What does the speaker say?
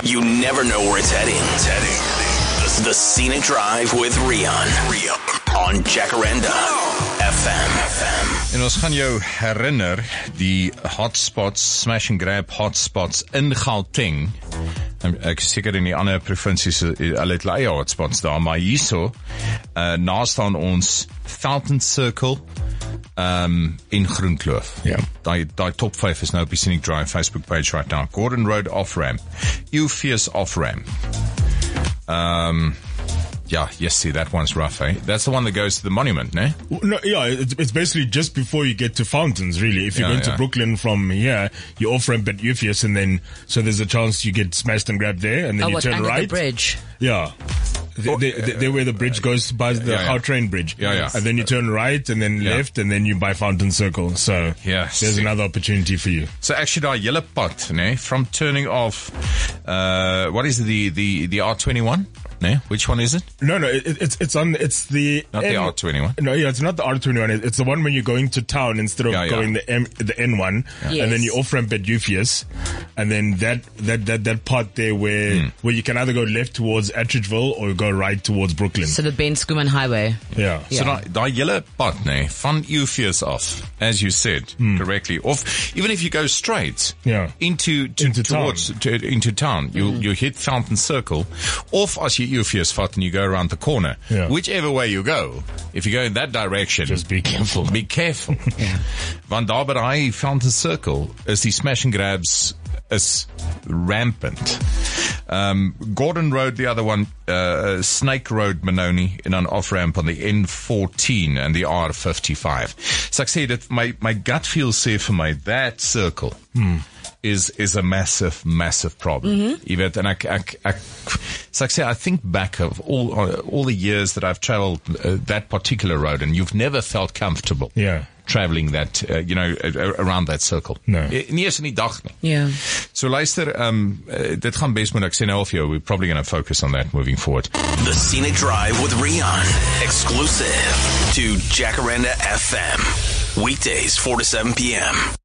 You never know where it's heading. The Scenic Drive with Rian on Jacaranda FM. En ons gaan jou herinner die hotspots, smash and grab hotspots in Gauteng. Ek is seker in die ander provinsies, hulle het eie hotspots daar, maar hierso, naast aan ons Fountain Circle, in Groenkloof. Ja. Die top 5 is nou op die Scenic Drive Facebook page right now. Gordon Road off-ramp. Eupheus off-ramp. Yeah, yes, see, that one's rough, eh? That's the one that goes to the monument, ne? No, yeah, it's basically just before you get to Fountains, really. If you're going to Brooklyn from here, you off-ramp at Eupheus, and then, so there's a chance you get smashed and grabbed there, and then you turn right. The bridge. Yeah. There where the bridge goes by the Gautrain bridge. Yeah. And then you turn right and then left and then you by Fountain Circle. So there's another opportunity for you. So actually that yellow pot, ne, from turning off, what is the R21? No, which one is it? No, it's the not the R21. No, it's not the R21. It's the one when you're going to town instead of going the N1, and then you off ramp at Eupheus, and then that part there where you can either go left towards Attridgeville or go right towards Brooklyn. So the Ben Schoeman Highway. Yeah. So that yellow pot, ne, van Eupheus off, as you said correctly, off. Even if you go straight, into town, you hit Fountain Circle, off as you Eupheus vat and you go around the corner. Whichever way you go, if you go in that direction, just be careful. Be careful. Want daar by die Fountain Circle is die smash and grabs is rampant. Gordon Road, the other one, Snake Road, Benoni, in an off-ramp on the N14 and the R55. So ek sê dit, my gut feel sê vir my, that circle is a massive problem. You weet, and so ek sê, I think back of all the years that I've traveled that particular road, and you've never felt comfortable. Traveling that, around that circle. No. Nie eens in die dag nie. Yeah. So luister, dit gaan best moet ek sê nou of jou, we're probably going to focus on that moving forward. The Scenic Drive with Rian, exclusive to Jacaranda FM. Weekdays 4 to 7 p.m.